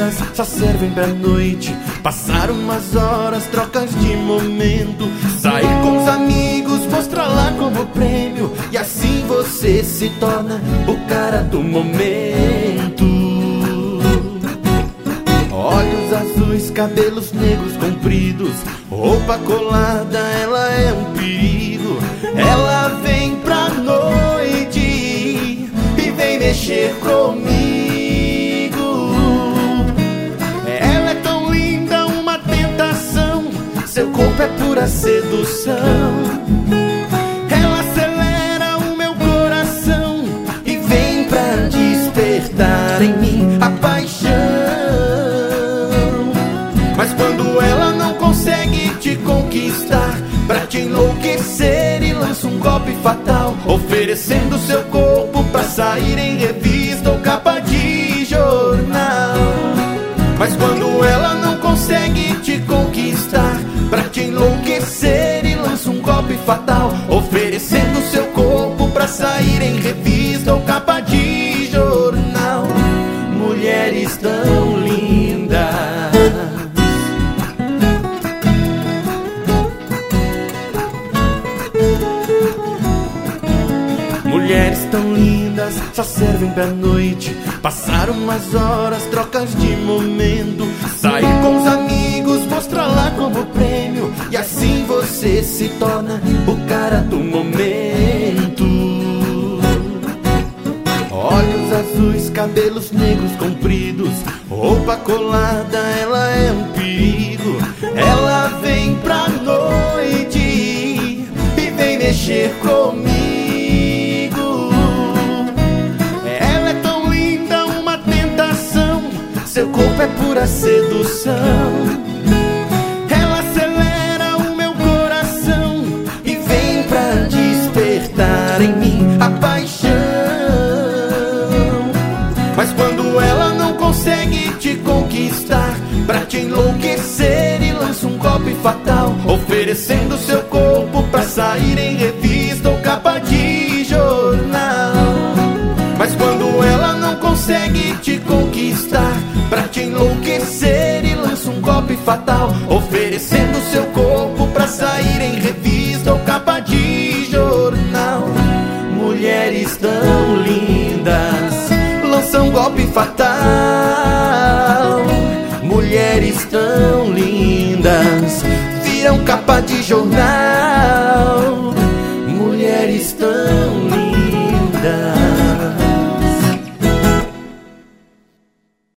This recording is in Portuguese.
lindas, só servem pra noite. Passar umas horas, trocas de momento. Sair com os amigos, mostrar lá como prêmio. E assim você se torna o cara do momento. Olhos azuis, cabelos negros compridos, roupa colada, ela é um perigo. Ela vem pra noite e vem mexer comigo. Ela é tão linda, uma tentação. Seu corpo é pura sedução. Ela acelera o meu coração e vem pra despertar em mim a paixão. Mas quando ela não consegue te conquistar, pra te enlouquecer e lança um golpe fatal, oferecendo seu corpo pra sair em revista ou capa de jornal. Mas quando ela não consegue te conquistar, pra te enlouquecer e lança um golpe fatal, oferecendo seu corpo pra sair em revista ou capa de jornal. Mulheres tão lindas, mulheres tão lindas, só servem pra noite. Passar umas horas, trocas de momento. Sair com os amigos, mostrar lá como prêmio. E assim você se torna o cara do momento. Olhos azuis, cabelos negros compridos, roupa colada, ela é um perigo. Ela vem pra noite e vem mexer comigo. Seu corpo é pura sedução. Ela acelera o meu coração e vem pra despertar em mim a paixão. Mas quando ela não consegue te conquistar, pra te enlouquecer e lança um golpe fatal, oferecendo seu corpo pra sair em revista ou capa de jornal. Mas quando ela não consegue te conquistar, pra te enlouquecer e lança um golpe fatal, oferecendo seu corpo pra sair em revista ou capa de jornal. Mulheres tão lindas, lançam um golpe fatal. Mulheres tão lindas, viram capa de jornal.